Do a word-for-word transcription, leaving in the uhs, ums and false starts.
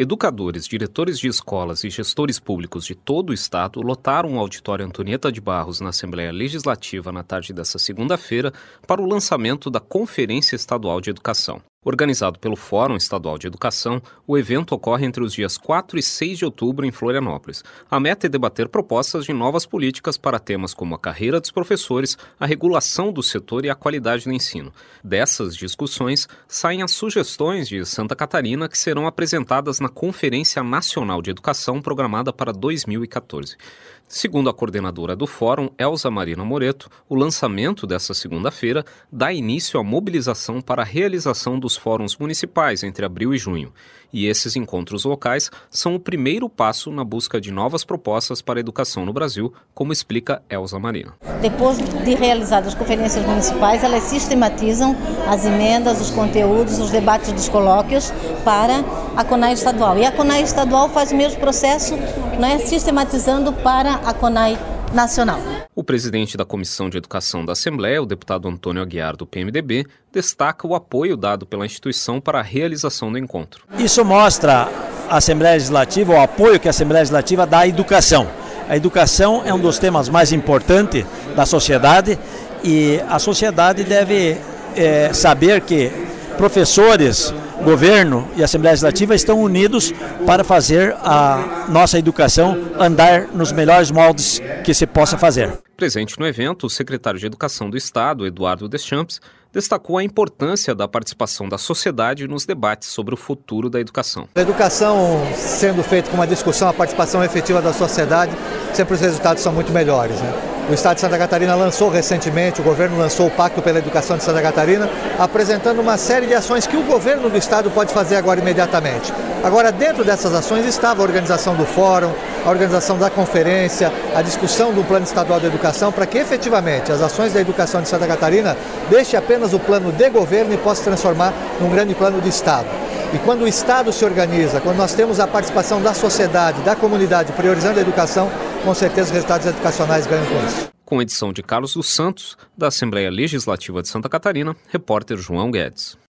Educadores, diretores de escolas e gestores públicos de todo o estado lotaram o auditório Antonieta de Barros na Assembleia Legislativa na tarde desta segunda-feira para o lançamento da Conferência Estadual de Educação. Organizado pelo Fórum Estadual de Educação, o evento ocorre entre os dias quatro e seis de outubro em Florianópolis. A meta é debater propostas de novas políticas para temas como a carreira dos professores, a regulação do setor e a qualidade do ensino. Dessas discussões, saem as sugestões de Santa Catarina que serão apresentadas na Conferência Nacional de Educação programada para dois mil e catorze. Segundo a coordenadora do Fórum, Elza Marina Moreto, o lançamento dessa segunda-feira dá início à mobilização para a realização dos fóruns municipais entre abril e junho. E esses encontros locais são o primeiro passo na busca de novas propostas para a educação no Brasil, como explica Elza Marina. Depois de realizadas as conferências municipais, elas sistematizam as emendas, os conteúdos, os debates dos colóquios para a CONAI estadual. E a CONAI estadual faz o mesmo processo, né, sistematizando para a CONAI nacional. O presidente da Comissão de Educação da Assembleia, o deputado Antônio Aguiar, do P M D B, destaca o apoio dado pela instituição para a realização do encontro. Isso mostra a Assembleia Legislativa, o apoio que a Assembleia Legislativa dá à educação. A educação é um dos temas mais importantes da sociedade e a sociedade deve é, saber que professores, governo e Assembleia Legislativa estão unidos para fazer a nossa educação andar nos melhores moldes que se possa fazer. Presente no evento, o secretário de Educação do Estado, Eduardo Deschamps, destacou a importância da participação da sociedade nos debates sobre o futuro da educação. A educação sendo feita com uma discussão, a participação efetiva da sociedade, sempre os resultados são muito melhores, né? O Estado de Santa Catarina lançou recentemente, o governo lançou o Pacto pela Educação de Santa Catarina, apresentando uma série de ações que o governo do Estado pode fazer agora imediatamente. Agora, dentro dessas ações estava a organização do fórum, a organização da conferência, a discussão do Plano Estadual de Educação, para que efetivamente as ações da educação de Santa Catarina deixem apenas o plano de governo e possa se transformar num grande plano de Estado. E quando o Estado se organiza, quando nós temos a participação da sociedade, da comunidade, priorizando a educação, com certeza os resultados educacionais ganham com isso. Com edição de Carlos dos Santos, da Assembleia Legislativa de Santa Catarina, repórter João Guedes.